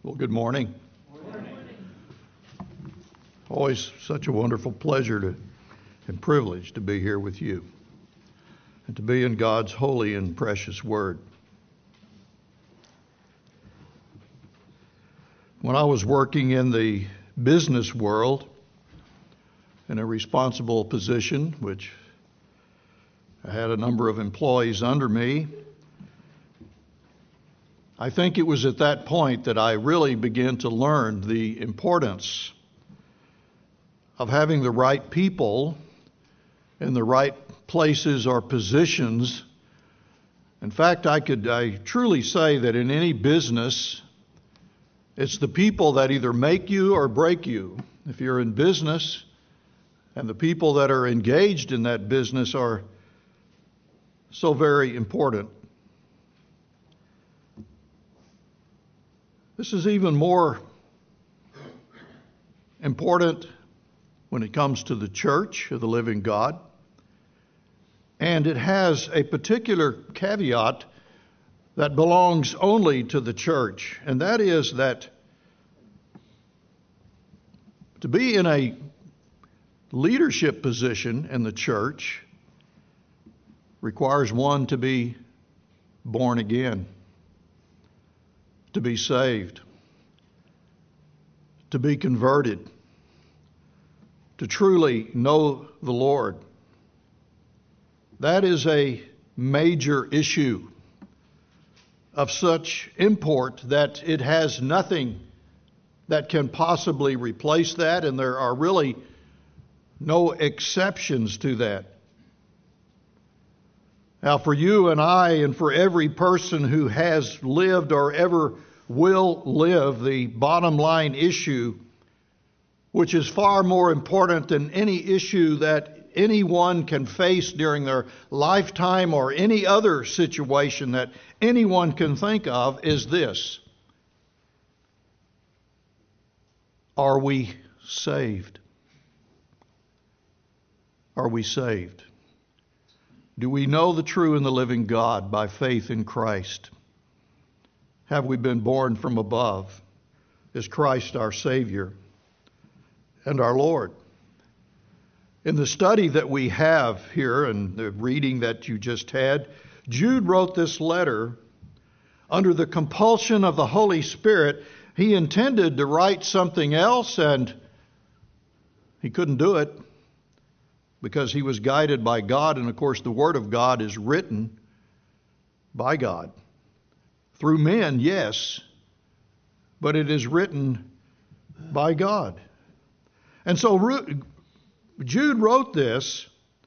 Well, good morning. Always such a wonderful pleasure and privilege to be here with you and to be in God's holy and precious Word. When I was working in the business world in a responsible position, which I had a number of employees under me, I think it was at that point that I really began to learn the importance of having the right people in the right places or positions. In fact, I truly say that in any business, it's the people that either make you or break you. If you're in business and the people that are engaged in that business are so very important. This is even more important when it comes to the church of the living God. And it has a particular caveat that belongs only to the church, and that is that to be in a leadership position in the church requires one to be born again, to be saved, to be converted, to truly know the Lord. That is a major issue of such import that it has nothing that can possibly replace that, and there are really no exceptions to that. Now, for you and I, and for every person who has lived or ever will live, the bottom line issue, which is far more important than any issue that anyone can face during their lifetime or any other situation that anyone can think of, is this: are we saved? Are we saved? Do we know the true and the living God by faith in Christ? Have we been born from above? Is Christ our Savior and our Lord? In the study that we have here and the reading that you just had, Jude wrote this letter under the compulsion of the Holy Spirit. He intended to write something else, and he couldn't do it because he was guided by God. And of course, the Word of God is written by God. Through men, yes, but it is written by God. And so Jude wrote this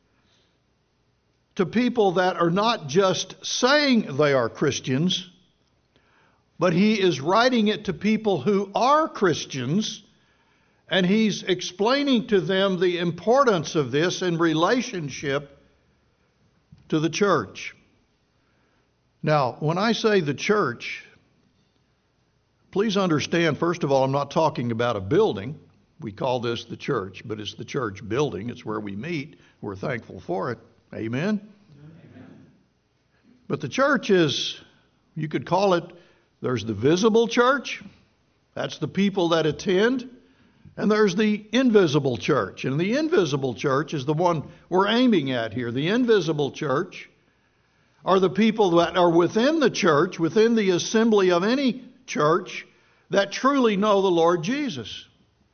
to people that are not just saying they are Christians, but he is writing it to people who are Christians, and he's explaining to them the importance of this in relationship to the church. Now, when I say the church, please understand, first of all, I'm not talking about a building. We call this the church, but it's the church building. It's where we meet. We're thankful for it. Amen? Amen. But the church is, you could call it, there's the visible church. That's the people that attend. And there's the invisible church. And the invisible church is the one we're aiming at here. The invisible church are the people that are within the church, within the assembly of any church, that truly know the Lord Jesus.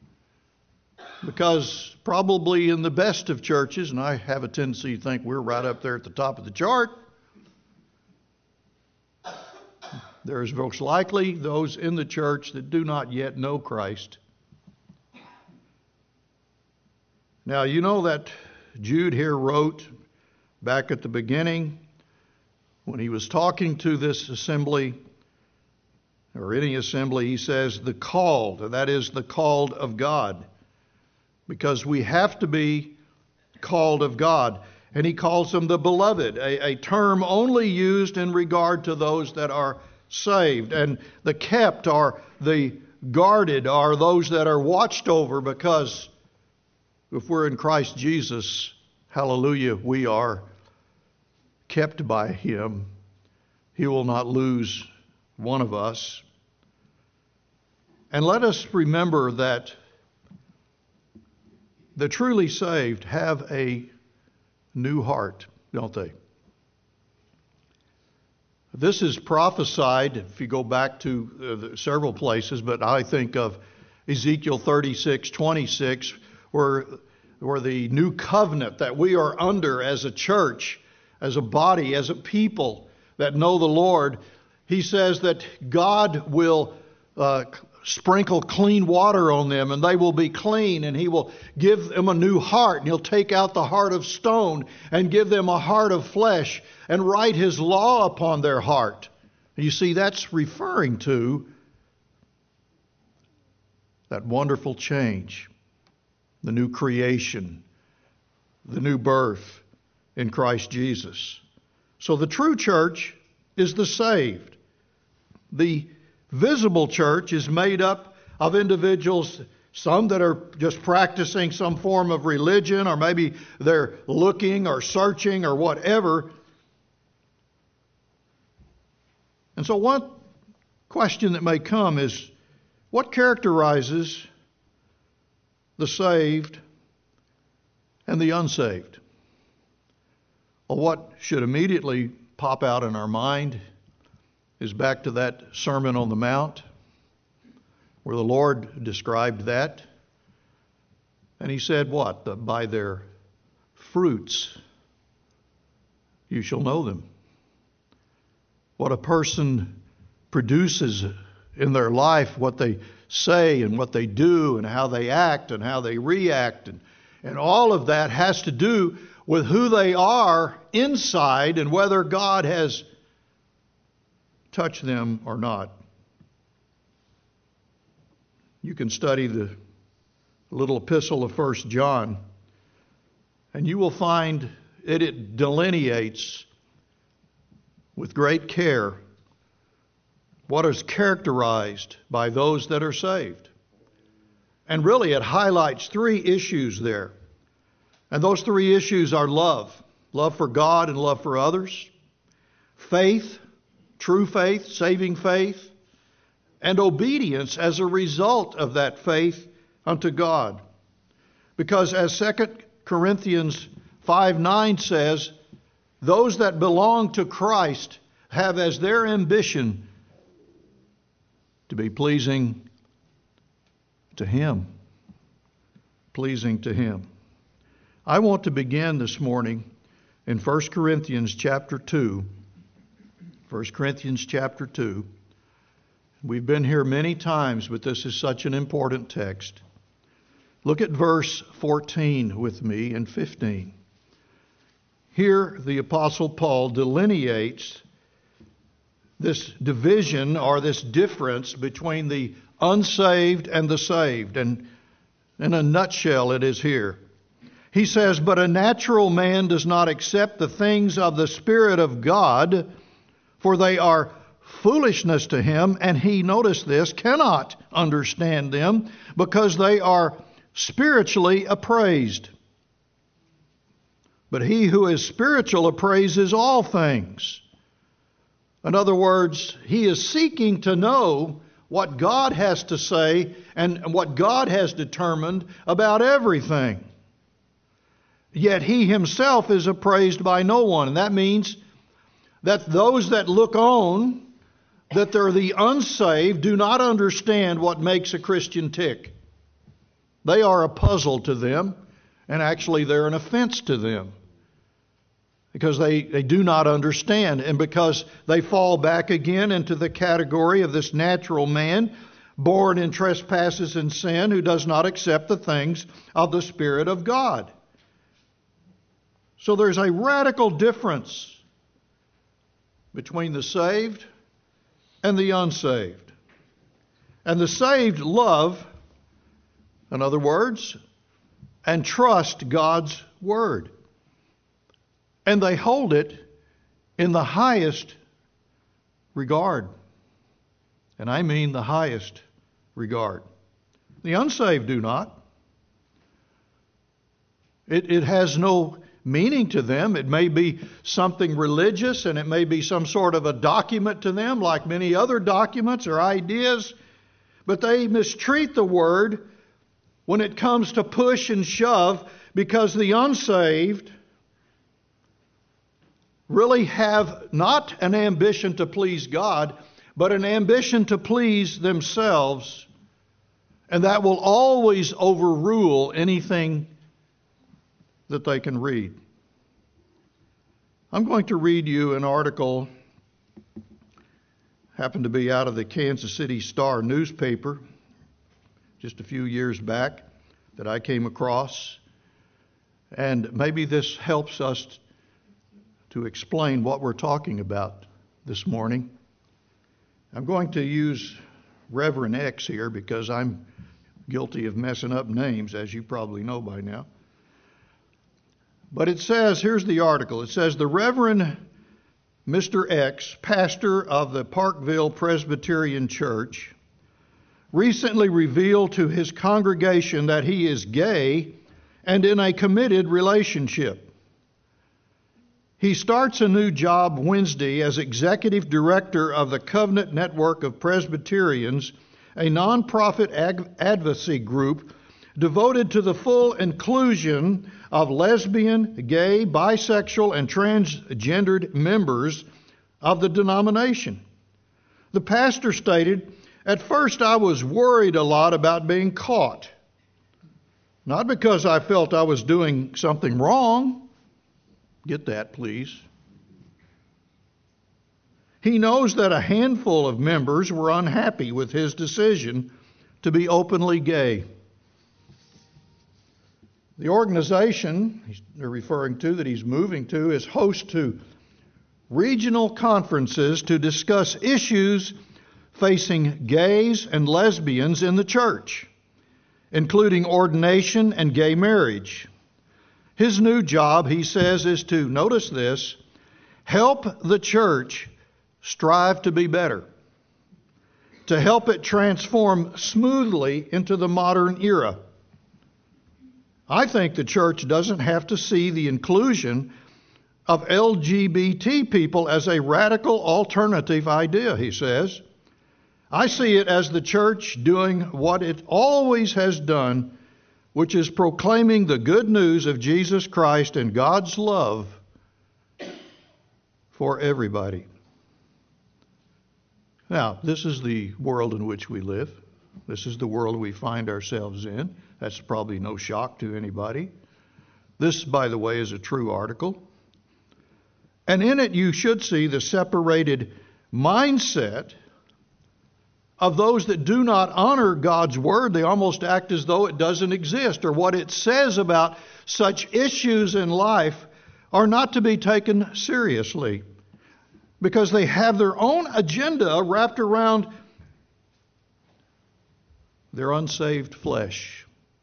Because probably in the best of churches, and I have a tendency to think we're right up there at the top of the chart, there's most likely those in the church that do not yet know Christ. Now, you know that Jude here wrote back at the beginning when he was talking to this assembly, or any assembly, he says, the called, and that is the called of God. Because we have to be called of God. And he calls them the beloved, a term only used in regard to those that are saved. And the kept are the guarded, are those that are watched over, because if we're in Christ Jesus, hallelujah, we are kept by Him. He will not lose one of us. And let us remember that the truly saved have a new heart, don't they? This is prophesied, if you go back to several places, but I think of Ezekiel 36:26, where the new covenant that we are under as a church, as a body, as a people that know the Lord, he says that God will sprinkle clean water on them and they will be clean, and he will give them a new heart, and he'll take out the heart of stone and give them a heart of flesh and write his law upon their heart. You see, that's referring to that wonderful change, the new creation, the new birth in Christ Jesus. So the true church is the saved. The visible church is made up of individuals, some that are just practicing some form of religion, or maybe they're looking or searching or whatever. And so one question that may come is, what characterizes the saved and the unsaved? Well, what should immediately pop out in our mind is back to that Sermon on the Mount, where the Lord described that. And he said what? That by their fruits you shall know them. What a person produces in their life, what they say and what they do and how they act and how they react, and all of that has to do with who they are inside and whether God has touched them or not. You can study the little epistle of 1 John, and you will find it delineates with great care what is characterized by those that are saved. And really it highlights three issues there. And those three issues are love. Love for God and love for others. Faith, true faith, saving faith. And obedience as a result of that faith unto God. Because as 2 Corinthians 5:9 says, those that belong to Christ have as their ambition to be pleasing to Him. Pleasing to Him. I want to begin this morning in 1 Corinthians chapter 2. 1 Corinthians chapter 2. We've been here many times, but this is such an important text. Look at verse 14 with me and 15. Here the Apostle Paul delineates this division or this difference between the unsaved and the saved. And in a nutshell, it is here. He says, but a natural man does not accept the things of the Spirit of God, for they are foolishness to him, and he, notice this, cannot understand them because they are spiritually appraised. But he who is spiritual appraises all things. In other words, he is seeking to know what God has to say and what God has determined about everything. Yet he himself is appraised by no one. And that means that those that look on, that they're the unsaved, do not understand what makes a Christian tick. They are a puzzle to them, and actually they're an offense to them. Because they do not understand, and because they fall back again into the category of this natural man, born in trespasses and sin, who does not accept the things of the Spirit of God. So there's a radical difference between the saved and the unsaved. And the saved love, in other words, and trust God's Word. And they hold it in the highest regard. And I mean the highest regard. The unsaved do not. It has no meaning to them. It may be something religious, and it may be some sort of a document to them, like many other documents or ideas. but they mistreat the Word when it comes to push and shove, because the unsaved really have not an ambition to please God, but an ambition to please themselves, and that will always overrule anything that they can read. I'm going to read you an article, happened to be out of the Kansas City Star newspaper just a few years back, that I came across, and maybe this helps us to explain what we're talking about this morning. I'm going to use Reverend X here because I'm guilty of messing up names, as you probably know by now. But it says, here's the article. It says, the Reverend Mr. X, pastor of the Parkville Presbyterian Church, recently revealed to his congregation that he is gay and in a committed relationship. He starts a new job Wednesday as executive director of the Covenant Network of Presbyterians, a nonprofit advocacy group devoted to the full inclusion of lesbian, gay, bisexual, and transgendered members of the denomination. The pastor stated, "At first I was worried a lot about being caught. Not because I felt I was doing something wrong." Get that, please. He knows that a handful of members were unhappy with his decision to be openly gay. The organization they're referring to that he's moving to is host to regional conferences to discuss issues facing gays and lesbians in the church, including ordination and gay marriage. His new job, he says, is to, notice this, help the church strive to be better, to help it transform smoothly into the modern era. I think the church doesn't have to see the inclusion of LGBT people as a radical alternative idea, he says. I see it as the church doing what it always has done, which is proclaiming the good news of Jesus Christ and God's love for everybody. Now, this is the world in which we live. This is the world we find ourselves in. That's probably no shock to anybody. This, by the way, is a true article. And in it you should see the separated mindset of those that do not honor God's word. They almost act as though it doesn't exist, or what it says about such issues in life are not to be taken seriously, because they have their own agenda wrapped around their unsaved flesh,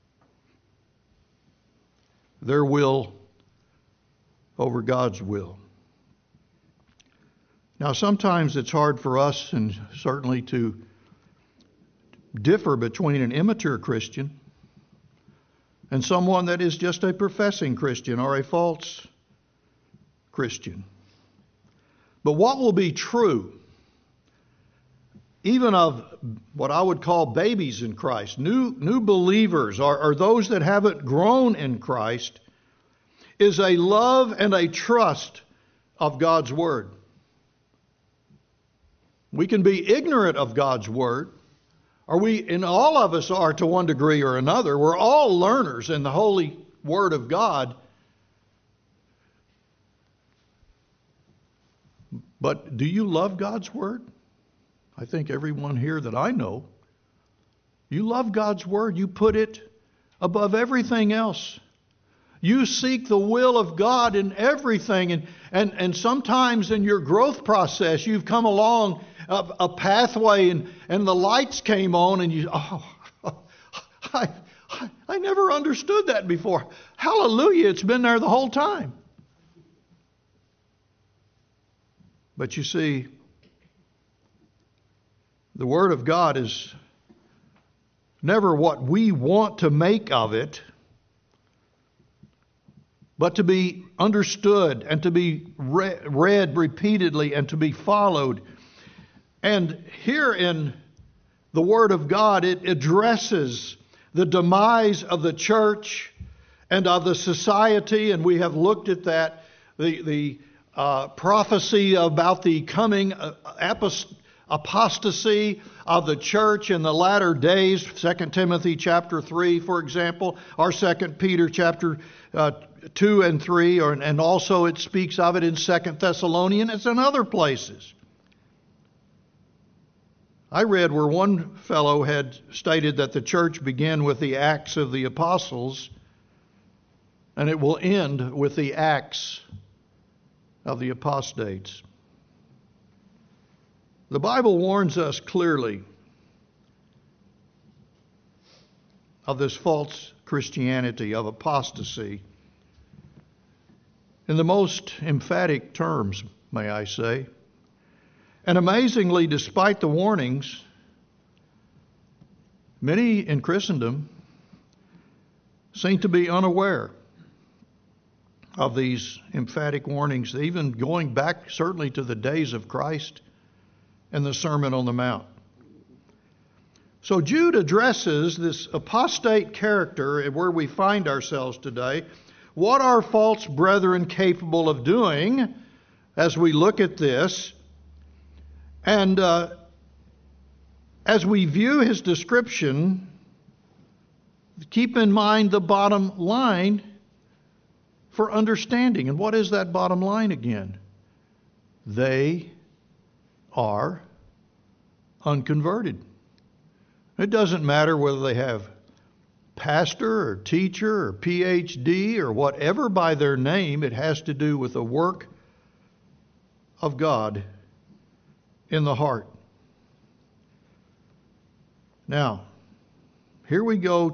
their will over God's will. Now, sometimes it's hard for us, and certainly to differ between an immature Christian and someone that is just a professing Christian or a false Christian. But what will be true, even of what I would call babies in Christ, new believers, or those that haven't grown in Christ, is a love and a trust of God's Word. We can be ignorant of God's Word, and all of us are to one degree or another. We're all learners in the Holy Word of God. But do you love God's Word? I think everyone here that I know, you love God's Word. You put it above everything else. You seek the will of God in everything. And sometimes in your growth process, you've come along a pathway and the lights came on and you, I never understood that before. Hallelujah, it's been there the whole time. But you see, the Word of God is never what we want to make of it, but to be understood and to be read repeatedly and to be followed. And here in the Word of God, it addresses the demise of the church and of the society, and we have looked at that, the prophecy about the coming apostasy of the church in the latter days, 2 Timothy chapter 3, for example, or 2 Peter chapter 2 and 3, and also it speaks of it in 2 Thessalonians and other places. I read where one fellow had stated that the church began with the Acts of the Apostles, and it will end with the Acts of the apostates. The Bible warns us clearly of this false Christianity, of apostasy, in the most emphatic terms, may I say. And amazingly, despite the warnings, many in Christendom seem to be unaware of these emphatic warnings, even going back certainly to the days of Christ and the Sermon on the Mount. So Jude addresses this apostate character where we find ourselves today. What are false brethren capable of doing as we look at this? And as we view his description, keep in mind the bottom line for understanding. And what is that bottom line again? They are unconverted. It doesn't matter whether they have pastor or teacher or PhD or whatever by their name. It has to do with the work of God in the heart. Now, here we go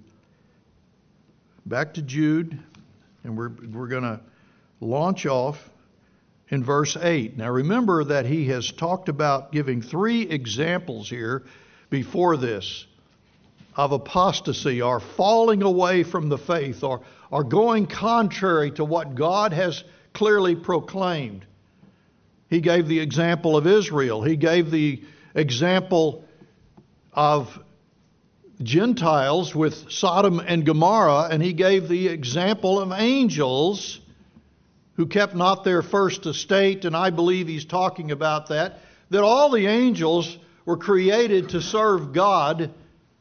back to Jude, and we're going to launch off in verse 8. Now remember that he has talked about giving 3 examples here before this of apostasy, or falling away from the faith, or going contrary to what God has clearly proclaimed. He gave the example of Israel. He gave the example of Gentiles with Sodom and Gomorrah, and he gave the example of angels who kept not their first estate, and I believe he's talking about that all the angels were created to serve God,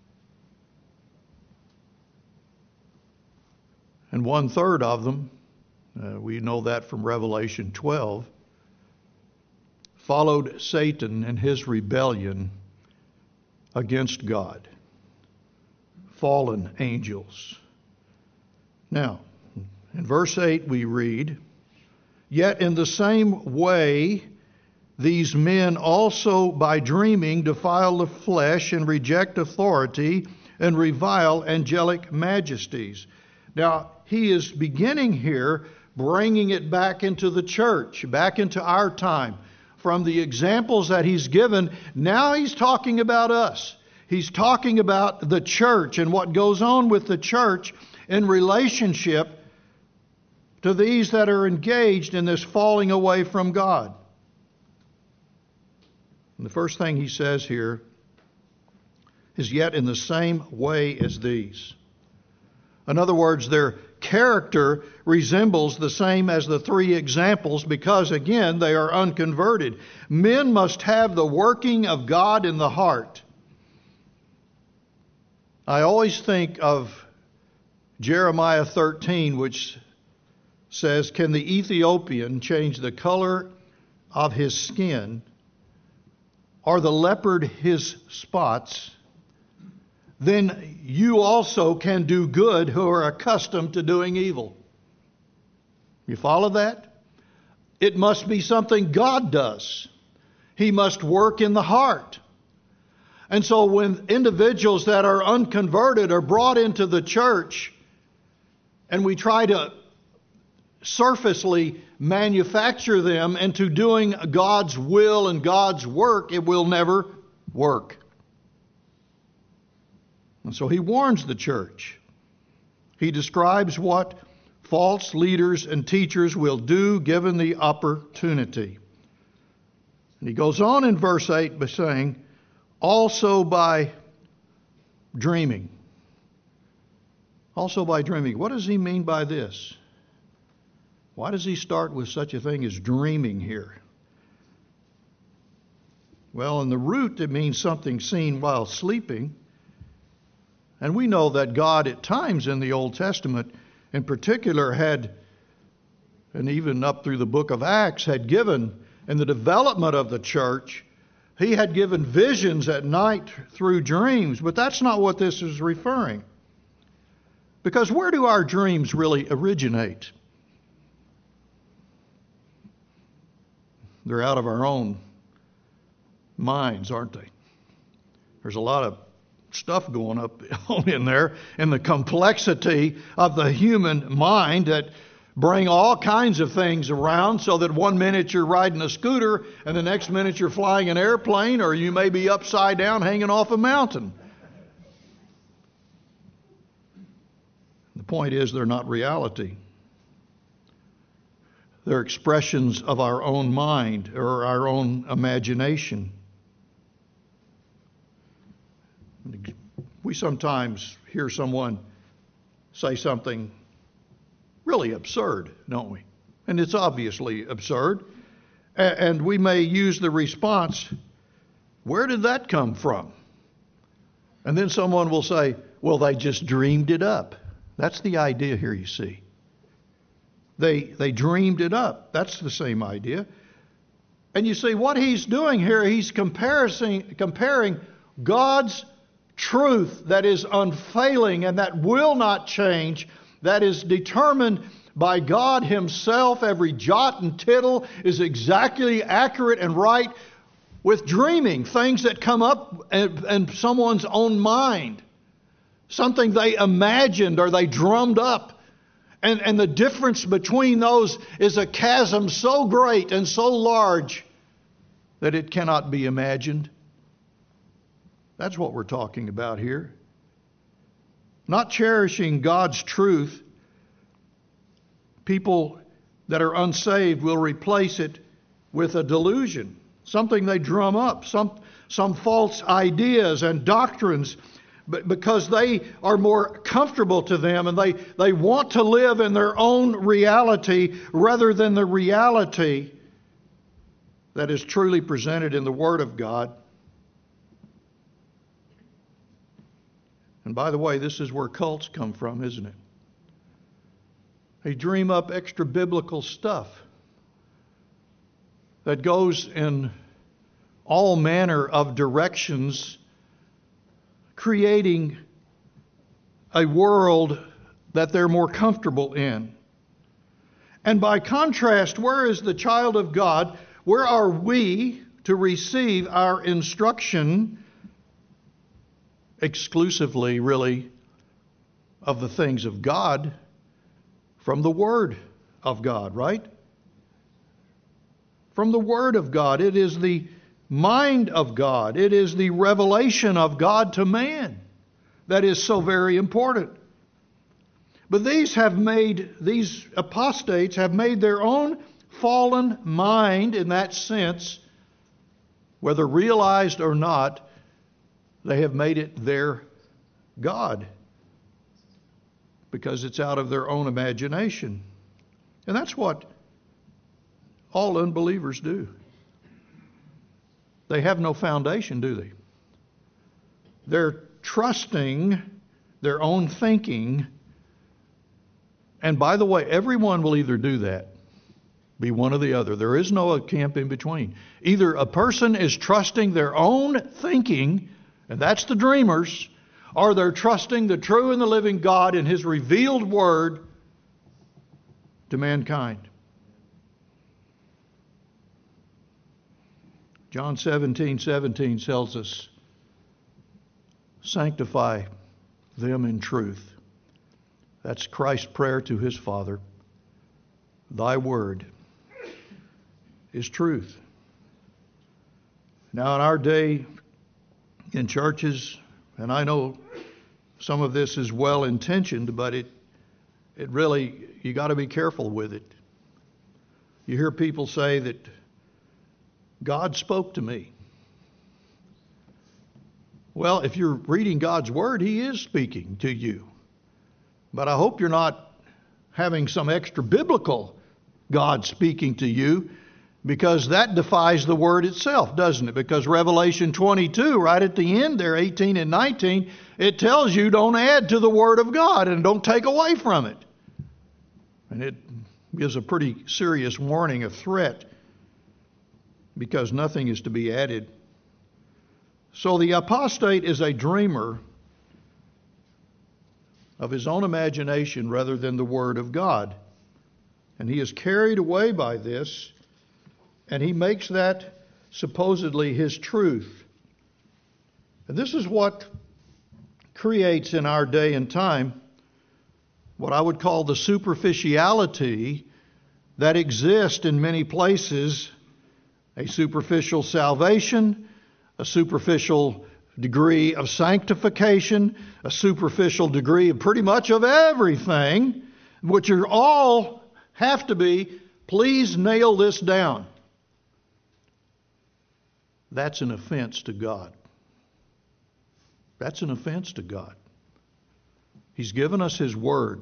and 1/3 of them, we know that from Revelation 12, followed Satan and his rebellion against God. Fallen angels. Now, in verse 8 we read, "Yet in the same way these men also by dreaming defile the flesh and reject authority and revile angelic majesties." Now, he is beginning here bringing it back into the church, back into our time. From the examples that he's given, now he's talking about us. He's talking about the church and what goes on with the church in relationship to these that are engaged in this falling away from God. And the first thing he says here is, "Yet in the same way as these." In other words, their character resembles the same as the 3 examples because, again, they are unconverted. Men must have the working of God in the heart. I always think of Jeremiah 13, which says, "Can the Ethiopian change the color of his skin, or the leopard his spots? Then you also can do good who are accustomed to doing evil." You follow that? It must be something God does. He must work in the heart. And so when individuals that are unconverted are brought into the church, and we try to surfacely manufacture them into doing God's will and God's work, it will never work. And so he warns the church. He describes what false leaders and teachers will do given the opportunity. And he goes on in verse 8 by saying, Also by dreaming. Also by dreaming. What does he mean by this? Why does he start with such a thing as dreaming here? Well, in the root, it means something seen while sleeping. And we know that God at times in the Old Testament in particular had, and even up through the book of Acts, had given, in the development of the church, he had given visions at night through dreams. But that's not what this is referring. Because where do our dreams really originate? They're out of our own minds, aren't they? There's a lot of stuff going on in there, in the complexity of the human mind that bring all kinds of things around, so that one minute you're riding a scooter and the next minute you're flying an airplane, or you may be upside down hanging off a mountain. The point is, they're not reality. They're expressions of our own mind or our own imagination. We sometimes hear someone say something really absurd, don't we? And it's obviously absurd. And we may use the response, where did that come from? And then someone will say, well, they just dreamed it up. That's the idea here, you see. They dreamed it up. That's the same idea. And you see, what he's doing here, he's comparing God's truth that is unfailing and that will not change, that is determined by God himself. Every jot and tittle is exactly accurate and right, with dreaming, things that come up in someone's own mind, something they imagined or they drummed up. And the difference between those is a chasm so great and so large that it cannot be imagined. That's what we're talking about here. Not cherishing God's truth, people that are unsaved will replace it with a delusion, something they drum up, some false ideas and doctrines, because they are more comfortable to them, and they want to live in their own reality rather than the reality that is truly presented in the Word of God. And by the way, this is where cults come from, isn't it? They dream up extra biblical stuff that goes in all manner of directions, creating a world that they're more comfortable in. And by contrast, where is the child of God? Where are we to receive our instruction exclusively, really, of the things of God from the Word of God, right? From the Word of God. It is the mind of God. It is the revelation of God to man that is so very important. But these apostates have made their own fallen mind, in that sense, whether realized or not, they have made it their God, because it's out of their own imagination. And that's what all unbelievers do. They have no foundation, do they? They're trusting their own thinking. And by the way, everyone will either do that, be one or the other. There is no camp in between. Either a person is trusting their own thinking, and that's the dreamers, or they're trusting the true and the living God in His revealed Word to mankind. John 17:17 tells us, sanctify them in truth. That's Christ's prayer to His Father. Thy word is truth. Now in our day, in churches, and I know some of this is well intentioned, but it really, you got to be careful with it. You hear people say that God spoke to me. Well, if you're reading God's Word, He is speaking to you. But I hope you're not having some extra biblical God speaking to you, because that defies the Word itself, doesn't it? Because Revelation 22, right at the end there, 18 and 19, it tells you don't add to the Word of God and don't take away from it. And it gives a pretty serious warning, a threat, because nothing is to be added. So the apostate is a dreamer of his own imagination rather than the Word of God. And he is carried away by this, and he makes that supposedly his truth. And this is what creates in our day and time what I would call the superficiality that exists in many places, a superficial salvation, a superficial degree of sanctification, a superficial degree of pretty much of everything, which are all have to be, please nail this down. That's an offense to God. That's an offense to God. He's given us His Word.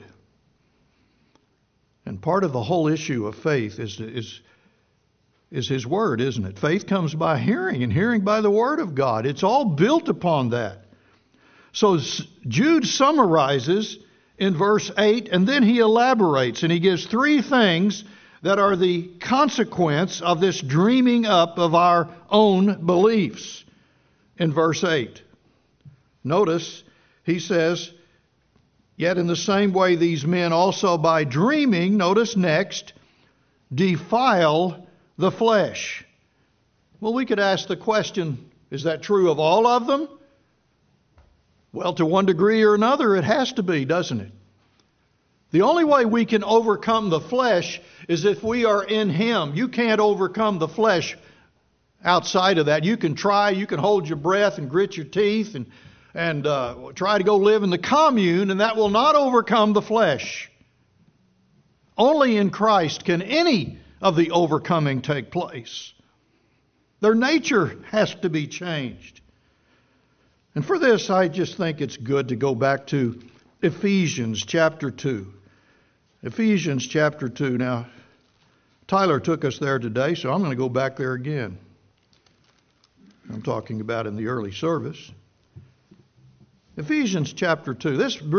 And part of the whole issue of faith is His Word, isn't it? Faith comes by hearing, and hearing by the Word of God. It's all built upon that. So Jude summarizes in verse 8, and then he elaborates, and he gives three things that are the consequence of this dreaming up of our own beliefs in verse 8. Notice, he says, yet in the same way these men also by dreaming, notice next, defile the flesh. Well, we could ask the question, is that true of all of them? Well, to one degree or another, it has to be, doesn't it? The only way we can overcome the flesh is if we are in Him. You can't overcome the flesh outside of that. You can try, you can hold your breath and grit your teeth and try to go live in the commune, and that will not overcome the flesh. Only in Christ can any of the overcoming take place. Their nature has to be changed. And for this, I just think it's good to go back to Ephesians chapter 2. Ephesians chapter 2. Now, Tyler took us there today, so I'm going to go back there again. I'm talking about in the early service. Ephesians chapter 2.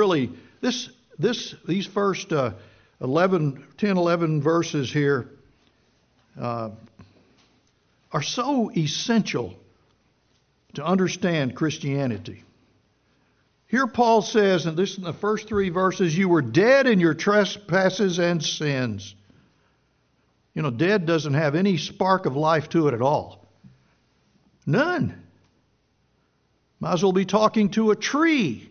These first 10, 11 verses here are so essential to understand Christianity. Here Paul says, and this in the first three verses, you were dead in your trespasses and sins. You know, dead doesn't have any spark of life to it at all. None. Might as well be talking to a tree.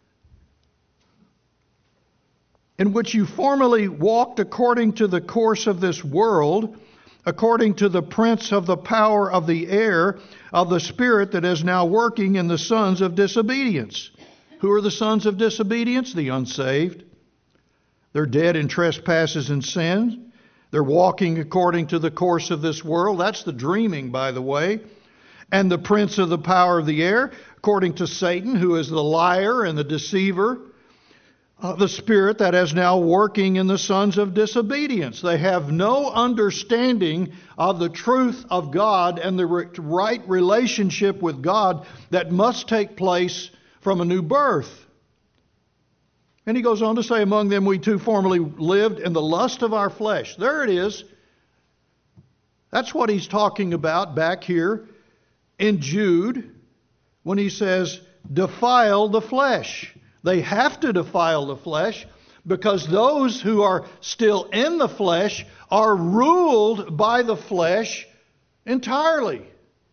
In which you formerly walked according to the course of this world, according to the prince of the power of the air, of the spirit that is now working in the sons of disobedience. Who are the sons of disobedience? The unsaved. They're dead in trespasses and sins. They're walking according to the course of this world. That's the dreaming, by the way. And the prince of the power of the air, according to Satan, who is the liar and the deceiver. The spirit that is now working in the sons of disobedience. They have no understanding of the truth of God and the right relationship with God that must take place from a new birth. And he goes on to say, among them we too formerly lived in the lust of our flesh. There it is. That's what he's talking about back here in Jude when he says, defile the flesh. They have to defile the flesh because those who are still in the flesh are ruled by the flesh entirely.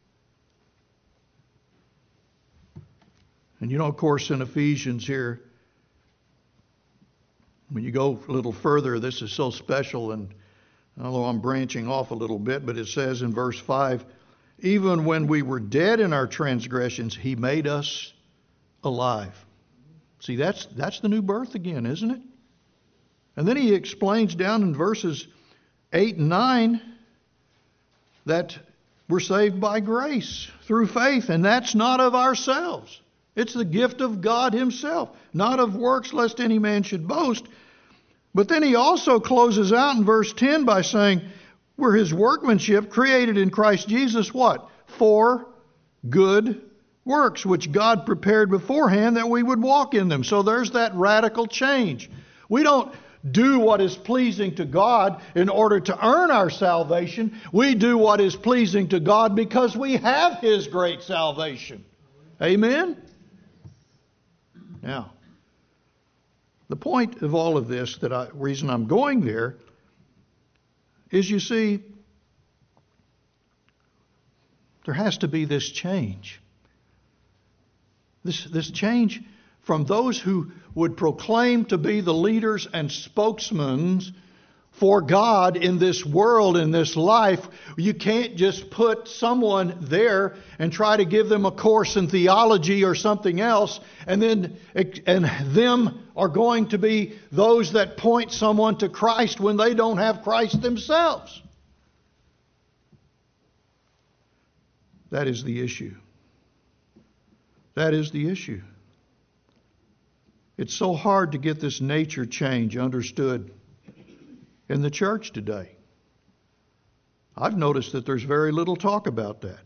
And you know, of course, in Ephesians here, when you go a little further, this is so special, and although I'm branching off a little bit, but it says in verse 5, even when we were dead in our transgressions, He made us alive. See, that's the new birth again, isn't it? And then he explains down in verses 8 and 9 that We're saved by grace through faith, and that's not of ourselves. It's the gift of God Himself, not of works, lest any man should boast. But then he also closes out in verse 10 by saying, we're His workmanship, created in Christ Jesus, what? For good works, which God prepared beforehand that we would walk in them. So there's that radical change. We don't do what is pleasing to God in order to earn our salvation. We do what is pleasing to God because we have His great salvation. Amen? Now, the point of all of this, reason I'm going there, is you see, there has to be this change. This change from those who would proclaim to be the leaders and spokesmen for God in this world, in this life. You can't just put someone there and try to give them a course in theology or something else, and them are going to be those that point someone to Christ when they don't have Christ themselves. That is the issue. That is the issue. It's so hard to get this nature change understood in the church today. I've noticed that there's very little talk about that.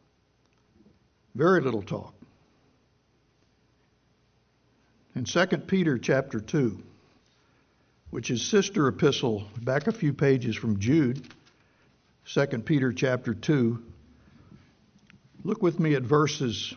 Very little talk. In 2 Peter chapter 2, which is sister epistle, back a few pages from Jude, 2 Peter chapter 2, look with me at verses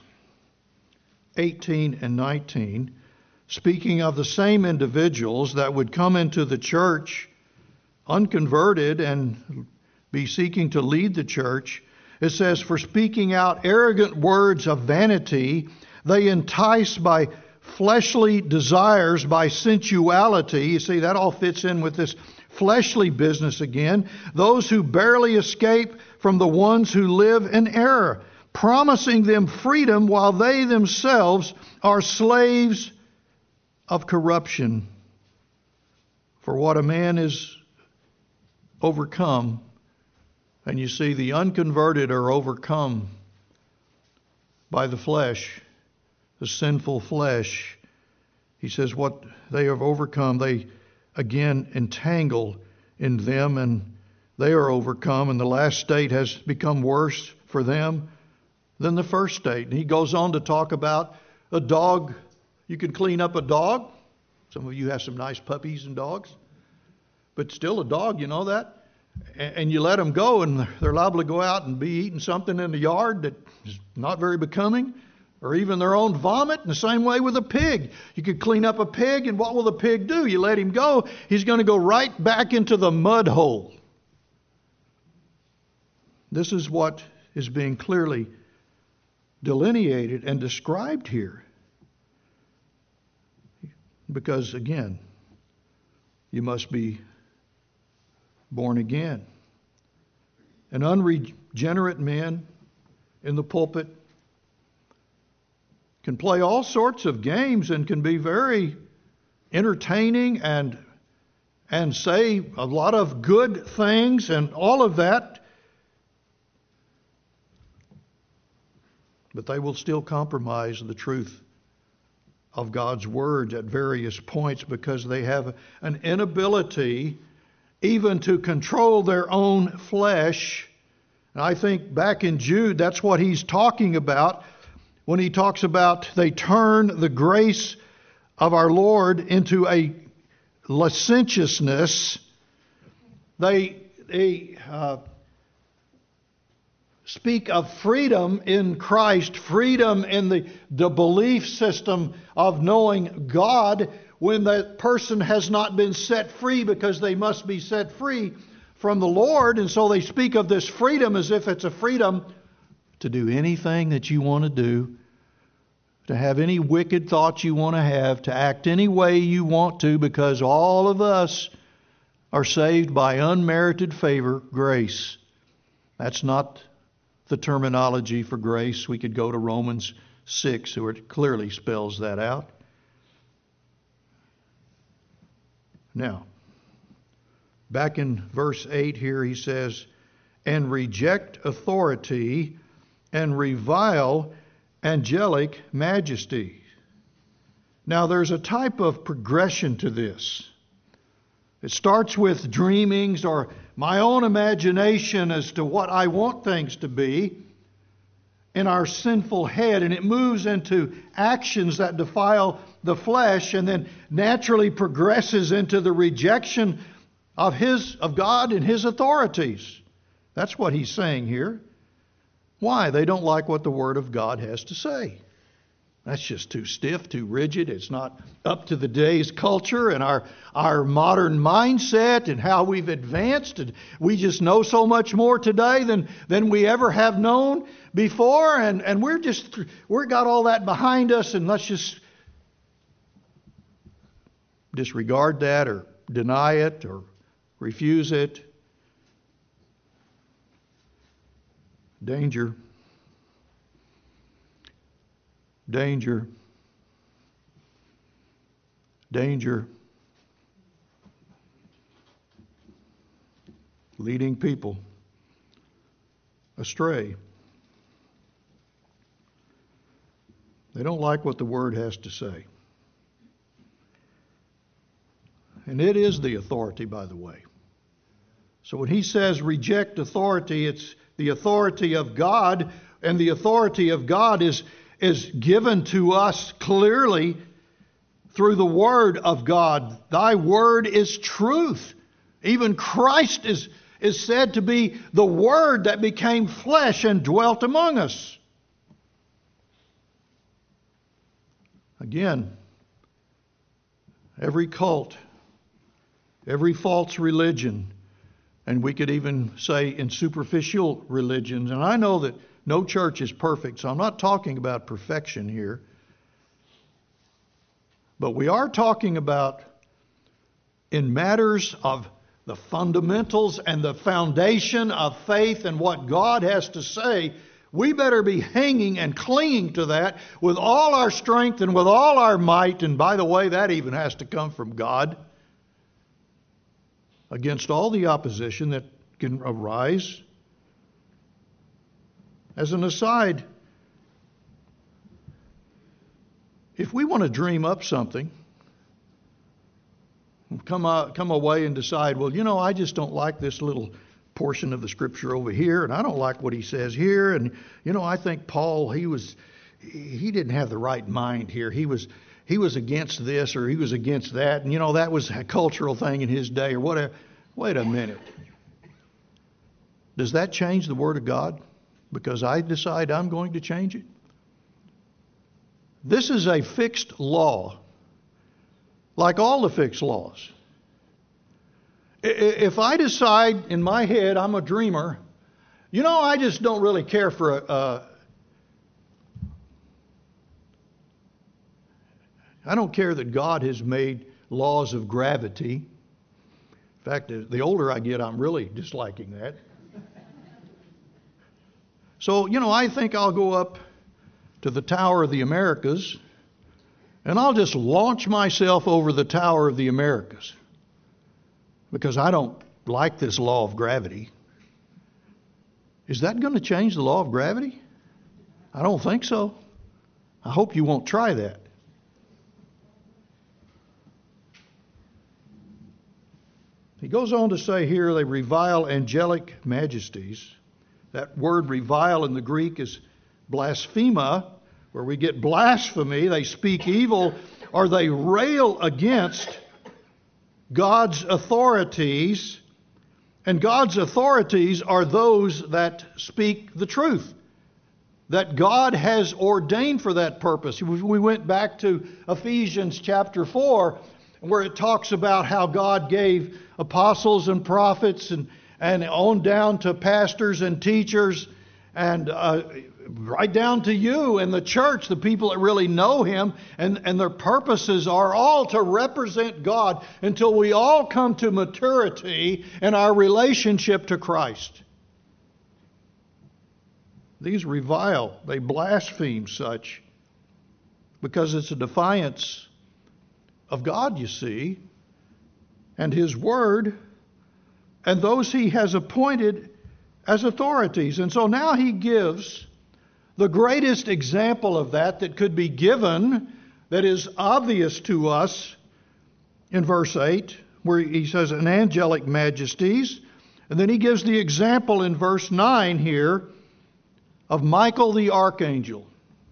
18 and 19. Speaking of the same individuals that would come into the church unconverted and be seeking to lead the church, it says, for speaking out arrogant words of vanity, they entice by fleshly desires, by sensuality. You see, that all fits in with this fleshly business again. Those who barely escape from the ones who live in error, promising them freedom while they themselves are slaves of corruption. For what a man is overcome, and you see the unconverted are overcome by the flesh, the sinful flesh. He says what they have overcome, they again entangle in them, and they are overcome, and the last state has become worse for them than the first state. And he goes on to talk about a dog. You can clean up a dog. Some of you have some nice puppies and dogs. But still a dog, you know that? And you let them go, and they're liable to go out and be eating something in the yard that is not very becoming, or even their own vomit. In the same way with a pig. You could clean up a pig, and what will the pig do? You let him go, he's going to go right back into the mud hole. This is what is being clearly delineated and described here. Because, again, you must be born again. An unregenerate man in the pulpit can play all sorts of games and can be very entertaining and say a lot of good things and all of that. But they will still compromise the truth of God's Word at various points because they have an inability even to control their own flesh. And I think back in Jude, that's what he's talking about when he talks about they turn the grace of our Lord into a licentiousness. They speak of freedom in Christ, freedom in the belief system of knowing God, when that person has not been set free because they must be set free from the Lord. And so they speak of this freedom as if it's a freedom to do anything that you want to do, to have any wicked thoughts you want to have, to act any way you want to, because all of us are saved by unmerited favor, grace. That's not the terminology for grace. We could go to Romans 6, where it clearly spells that out. Now, back in verse 8 here, he says, and reject authority and revile angelic majesty. Now, there's a type of progression to this. It starts with dreamings or my own imagination as to what I want things to be in our sinful head, and it moves into actions that defile the flesh, and then naturally progresses into the rejection of God and His authorities. That's what he's saying here. Why? They don't like what the Word of God has to say. That's just too stiff, too rigid. It's not up to the day's culture and our modern mindset and how we've advanced. And we just know so much more today than we ever have known before. And we're got all that behind us, and let's just disregard that or deny it or refuse it. Danger. Danger. Danger. Leading people astray. They don't like what the Word has to say. And it is the authority, by the way. So when he says reject authority, it's the authority of God, and the authority of God is given to us clearly through the Word of God. Thy Word is truth. Even Christ is said to be the Word that became flesh and dwelt among us. Again, every cult, every false religion, and we could even say in superficial religions, and I know that no church is perfect, so I'm not talking about perfection here. But we are talking about in matters of the fundamentals and the foundation of faith and what God has to say, we better be hanging and clinging to that with all our strength and with all our might. And by the way, that even has to come from God, against all the opposition that can arise. As an aside, if we want to dream up something, come away and decide, well, I just don't like this little portion of the Scripture over here, and I don't like what he says here, and I think Paul, he didn't have the right mind here. He was against this or he was against that, and that was a cultural thing in his day or whatever. Wait a minute. Does that change the Word of God? Because I decide I'm going to change it? This is a fixed law, like all the fixed laws. If I decide in my head I'm a dreamer, I just don't really care for I don't care that God has made laws of gravity. In fact, the older I get, I'm really disliking that. So, I think I'll go up to the Tower of the Americas and I'll just launch myself over the Tower of the Americas because I don't like this law of gravity. Is that going to change the law of gravity? I don't think so. I hope you won't try that. He goes on to say here, they revile angelic majesties. That word revile in the Greek is blasphema, where we get blasphemy. They speak evil or they rail against God's authorities. And God's authorities are those that speak the truth, that God has ordained for that purpose. We went back to Ephesians chapter 4, where it talks about how God gave apostles and prophets and on down to pastors and teachers and right down to you and the church, the people that really know Him, and their purposes are all to represent God until we all come to maturity in our relationship to Christ. These revile, they blaspheme such because it's a defiance of God, you see, and His Word, and those He has appointed as authorities. And so now he gives the greatest example of that could be given, that is obvious to us, in verse 8, where he says, "an angelic majesties." And then he gives the example in verse 9 here of Michael the archangel.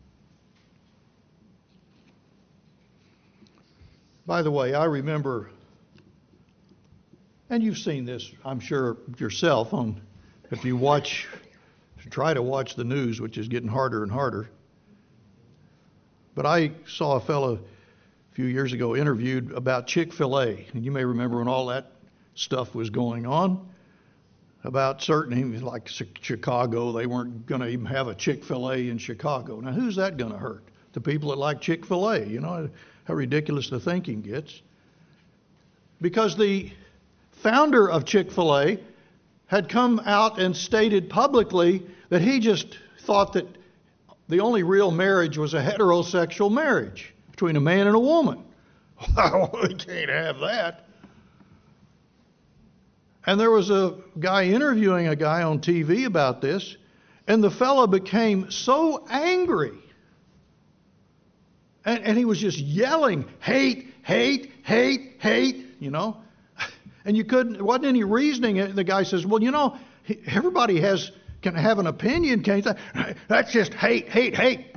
By the way, I remember, and you've seen this, I'm sure, yourself, if you try to watch the news, which is getting harder and harder. But I saw a fellow a few years ago interviewed about Chick-fil-A, and you may remember when all that stuff was going on about certain, like Chicago, they weren't going to even have a Chick-fil-A in Chicago. Now, who's that going to hurt? The people that like Chick-fil-A. You know how ridiculous the thinking gets. Because the founder of Chick-fil-A had come out and stated publicly that he just thought that the only real marriage was a heterosexual marriage between a man and a woman. Well, we can't have that. And there was a guy interviewing a guy on TV about this, and the fellow became so angry. And he was just yelling, hate, hate, hate, hate, you know. And there wasn't any reasoning. The guy says, well, you know, everybody can have an opinion, can't they? That's just hate, hate, hate.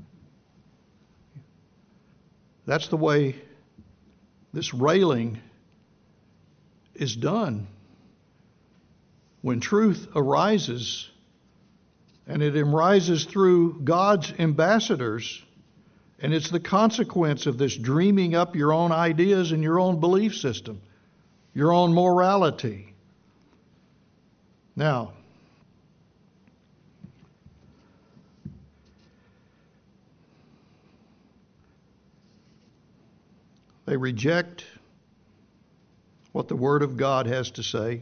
That's the way this railing is done. When truth arises, and it arises through God's ambassadors, and it's the consequence of this dreaming up your own ideas and your own belief system, your own morality. Now, they reject what the Word of God has to say.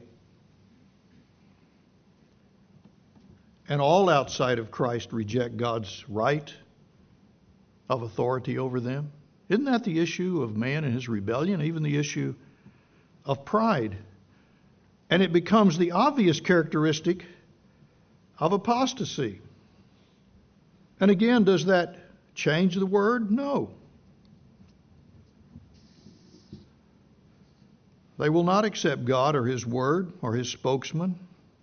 And all outside of Christ reject God's right of authority over them. Isn't that the issue of man and his rebellion? Even the issue of pride. And it becomes the obvious characteristic of apostasy. And again, does that change the word? No. They will not accept God or His word or His spokesman.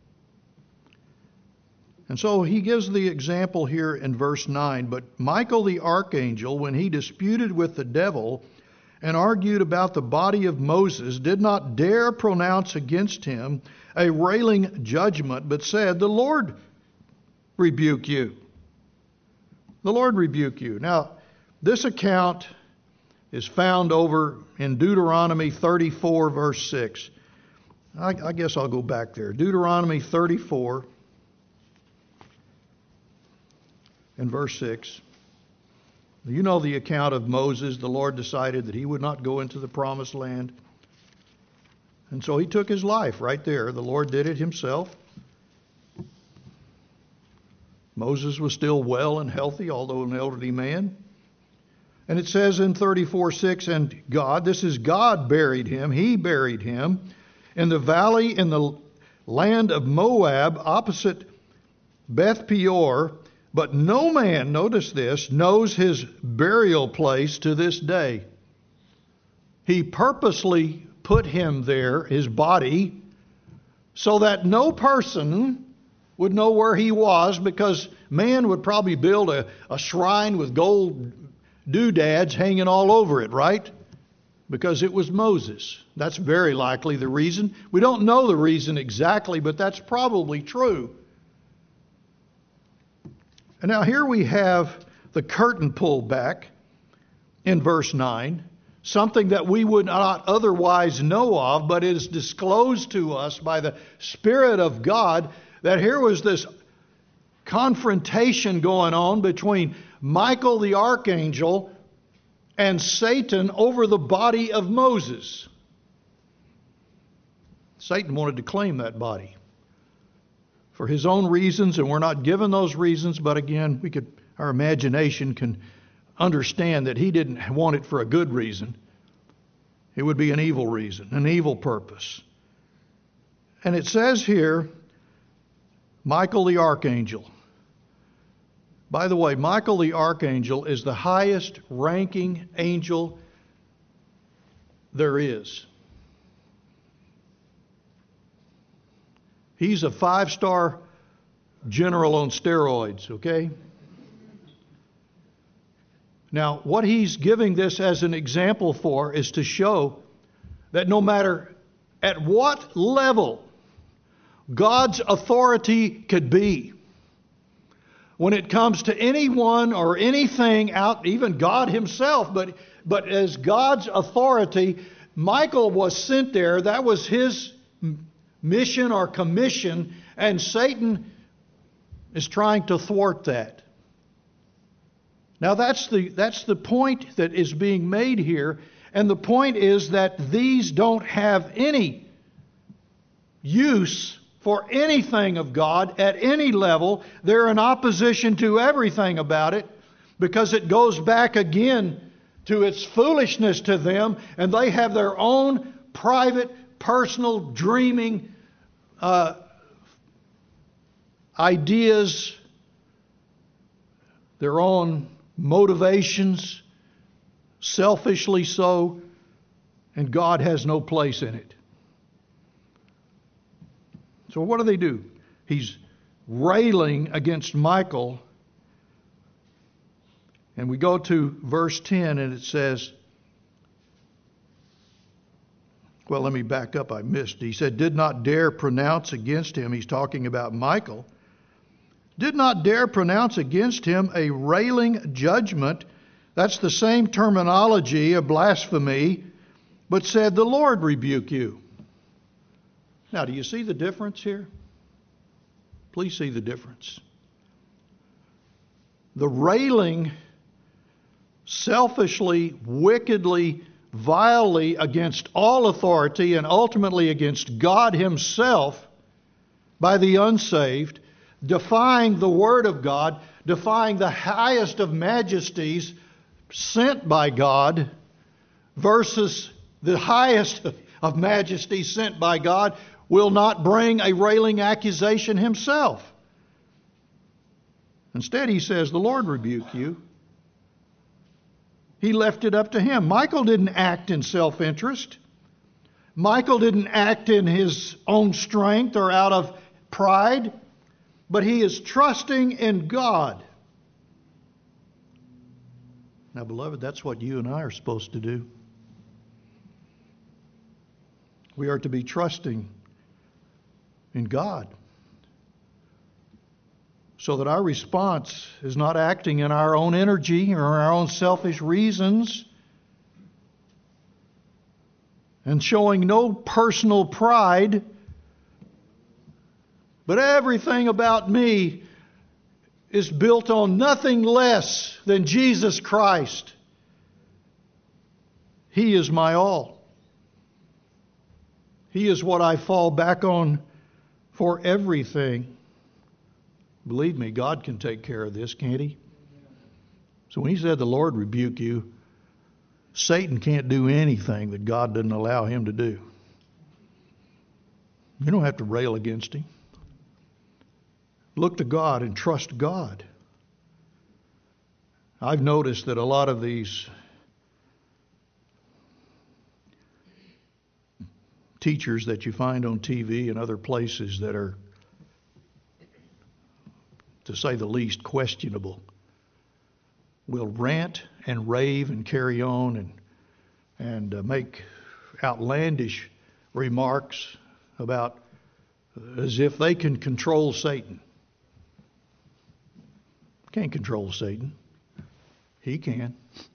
And so he gives the example here in verse 9. But Michael the archangel, when he disputed with the devil and argued about the body of Moses, did not dare pronounce against him a railing judgment, but said, "The Lord rebuke you. The Lord rebuke you." Now, this account is found over in Deuteronomy 34, verse 6. I guess I'll go back there. Deuteronomy 34 and verse 6. You know the account of Moses. The Lord decided that he would not go into the promised land. And so he took his life right there. The Lord did it himself. Moses was still well and healthy, although an elderly man. And it says in 34:6, and God, this is God buried him. He buried him in the valley in the land of Moab opposite Beth Peor. But no man, notice this, knows his burial place to this day. He purposely put him there, his body, so that no person would know where he was, because man would probably build a shrine with gold doodads hanging all over it, right? Because it was Moses. That's very likely the reason. We don't know the reason exactly, but that's probably true. And now here we have the curtain pulled back in verse 9, something that we would not otherwise know of, but it is disclosed to us by the Spirit of God that here was this confrontation going on between Michael the archangel and Satan over the body of Moses. Satan wanted to claim that body for his own reasons, and we're not given those reasons, but again, our imagination can understand that he didn't want it for a good reason. It would be an evil reason, an evil purpose. And it says here Michael the archangel. By the way, Michael the archangel is the highest ranking angel there is. He's a 5-star general on steroids, okay? Now, what he's giving this as an example for is to show that no matter at what level God's authority could be, when it comes to anyone or anything out, even God himself, but as God's authority, Michael was sent there. That was his mission or commission, and Satan is trying to thwart that. Now that's the point that is being made here, and the point is that these don't have any use for anything of God at any level. They're in opposition to everything about it because it goes back again to its foolishness to them, and they have their own private, personal, dreaming ideas, their own motivations, selfishly so, and God has no place in it. So what do? He's railing against Michael. And we go to verse 10 and it says, well, let me back up. I missed. He said, did not dare pronounce against him. He's talking about Michael. Did not dare pronounce against him a railing judgment. That's the same terminology of blasphemy, but said, the Lord rebuke you. Now, do you see the difference here? Please see the difference. The railing selfishly, wickedly, vilely against all authority and ultimately against God himself by the unsaved, defying the Word of God, defying the highest of majesties sent by God versus the highest of majesties sent by God, will not bring a railing accusation himself. Instead, he says, the Lord rebuke you. He left it up to him. Michael didn't act in self-interest. Michael didn't act in his own strength or out of pride, but he is trusting in God. Now, beloved, that's what you and I are supposed to do. We are to be trusting in God, so that our response is not acting in our own energy or our own selfish reasons and showing no personal pride, but everything about me is built on nothing less than Jesus Christ. He is my all. He is what I fall back on for everything. Believe me, God can take care of this, can't He? So when He said the Lord rebuke you, Satan can't do anything that God doesn't allow him to do. You don't have to rail against him. Look to God and trust God. I've noticed that a lot of these teachers that you find on TV and other places that are, to say the least, questionable, will rant and rave and carry on and make outlandish remarks about as if they can control Satan. Can't control Satan. He can.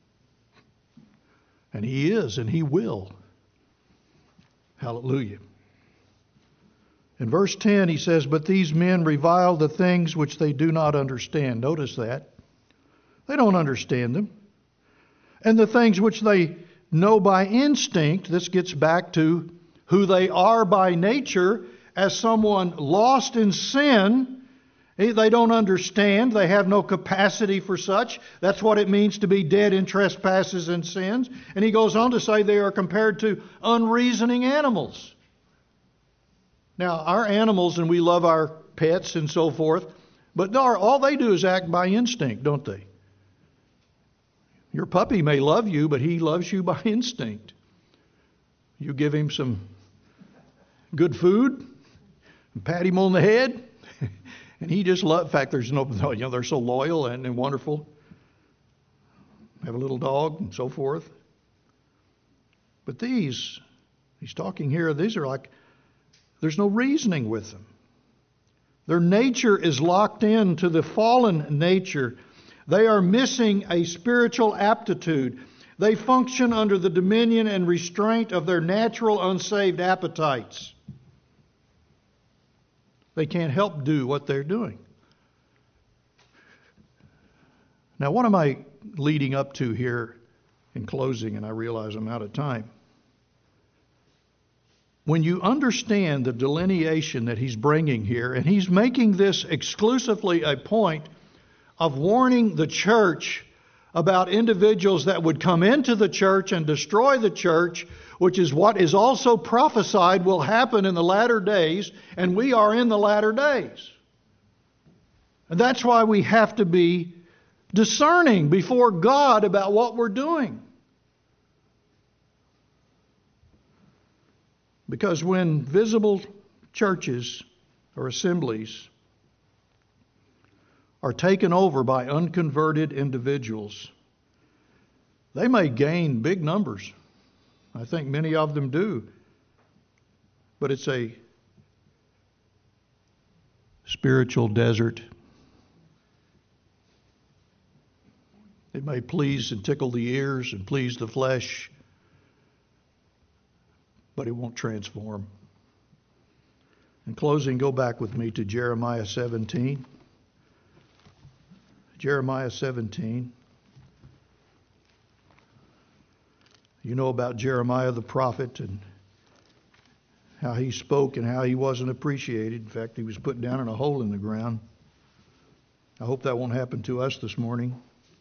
And he is, and he will. Hallelujah. In verse 10 he says, but these men revile the things which they do not understand. Notice that. They don't understand them. And the things which they know by instinct, this gets back to who they are by nature as someone lost in sin. They don't understand. They have no capacity for such. That's what it means to be dead in trespasses and sins. And he goes on to say they are compared to unreasoning animals. Now, our animals, and we love our pets and so forth. But no, all they do is act by instinct, don't they? Your puppy may love you, but he loves you by instinct. You give him some good food, and pat him on the head, and he just loves. In fact, they're so loyal and wonderful. Have a little dog and so forth. But he's talking here, these are like, there's no reasoning with them. Their nature is locked into the fallen nature. They are missing a spiritual aptitude. They function under the dominion and restraint of their natural unsaved appetites. They can't help do what they're doing. Now, what am I leading up to here in closing? And I realize I'm out of time. When you understand the delineation that he's bringing here, and he's making this exclusively a point of warning the church about individuals that would come into the church and destroy the church, which is what is also prophesied will happen in the latter days, and we are in the latter days. And that's why we have to be discerning before God about what we're doing. Because when visible churches or assemblies are taken over by unconverted individuals, they may gain big numbers. I think many of them do. But it's a spiritual desert. It may please and tickle the ears and please the flesh, but it won't transform. In closing, go back with me to Jeremiah 17. Jeremiah 17. You know about Jeremiah the prophet and how he spoke and how he wasn't appreciated. In fact, he was put down in a hole in the ground. I hope that won't happen to us this morning.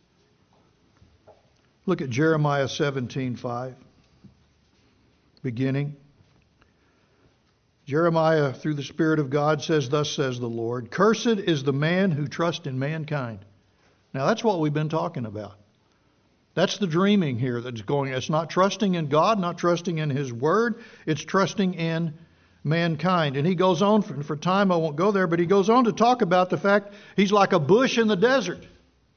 Look at Jeremiah 17:5. Beginning. Jeremiah, through the Spirit of God, says, "Thus says the Lord, cursed is the man who trusts in mankind." Now that's what we've been talking about. That's the dreaming here that's going. It's not trusting in God, not trusting in His Word. It's trusting in mankind. And he goes on, for time I won't go there, but he goes on to talk about the fact he's like a bush in the desert.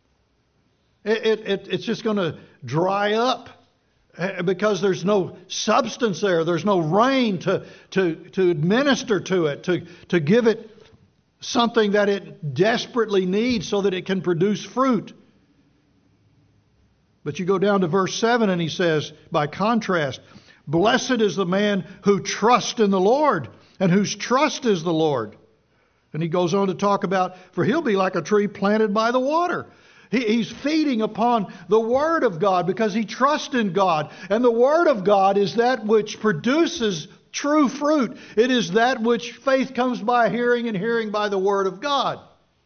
It's just going to dry up because there's no substance there. There's no rain to administer to it, to give it something that it desperately needs so that it can produce fruit. But you go down to verse 7 and he says, by contrast, blessed is the man who trusts in the Lord and whose trust is the Lord. And he goes on to talk about, for he'll be like a tree planted by the water. He's feeding upon the Word of God because he trusts in God. And the Word of God is that which produces true fruit. It is that which faith comes by hearing and hearing by the Word of God.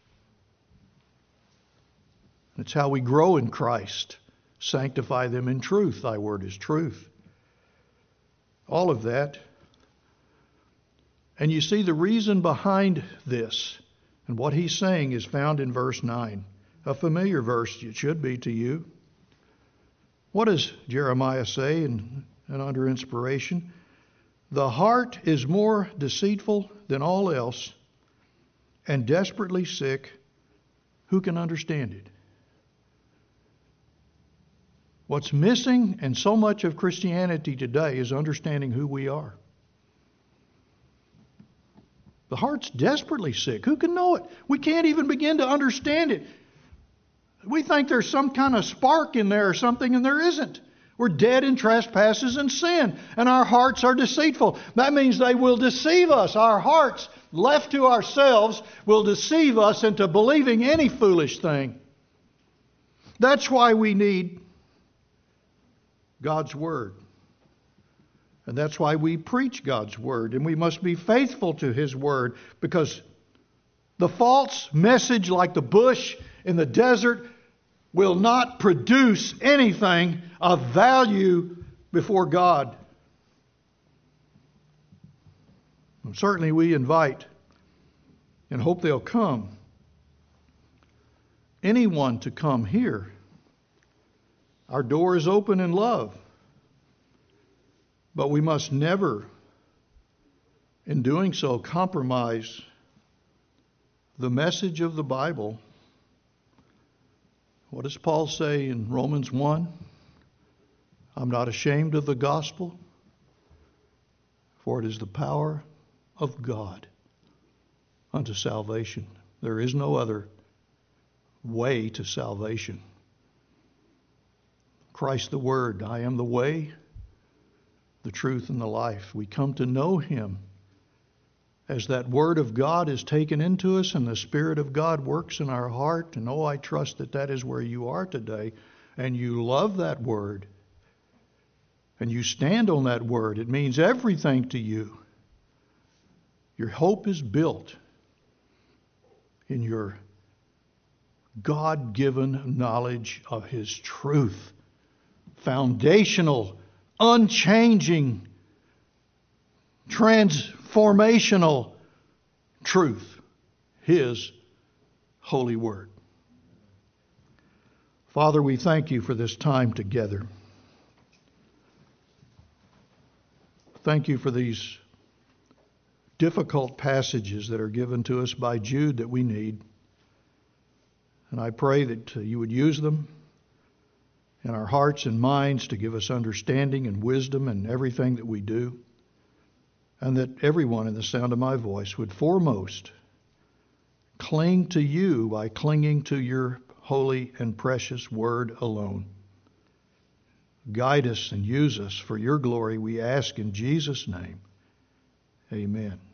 It's how we grow in Christ. Sanctify them in truth. Thy Word is truth. All of that. And you see the reason behind this and what he's saying is found in verse 9. A familiar verse it should be to you. What does Jeremiah say and under inspiration? The heart is more deceitful than all else and desperately sick. Who can understand it? What's missing in so much of Christianity today is understanding who we are. The heart's desperately sick. Who can know it? We can't even begin to understand it. We think there's some kind of spark in there or something, and there isn't. We're dead in trespasses and sin, and our hearts are deceitful. That means they will deceive us. Our hearts, left to ourselves, will deceive us into believing any foolish thing. That's why we need God's Word. And that's why we preach God's Word. And we must be faithful to His Word, because the false message, like the bush in the desert, will not produce anything of value before God. And certainly we invite and hope they'll come. Anyone to come here. Our door is open in love. But we must never, in doing so, compromise the message of the Bible. What does Paul say in Romans 1? I'm not ashamed of the gospel, for it is the power of God unto salvation. There is no other way to salvation. Christ the Word, I am the way, the truth, and the life. We come to know Him as that Word of God is taken into us and the Spirit of God works in our heart. And I trust that that is where you are today, and you love that Word, and you stand on that Word. It means everything to you. Your hope is built in your God-given knowledge of His truth. Foundational, unchanging, transformational truth. His holy word. Father, we thank you for this time together. Thank you for these difficult passages that are given to us by Jude that we need. And I pray that you would use them in our hearts and minds to give us understanding and wisdom in everything that we do. And that everyone in the sound of my voice would foremost cling to you by clinging to your holy and precious word alone. Guide us and use us for your glory, we ask in Jesus' name. Amen.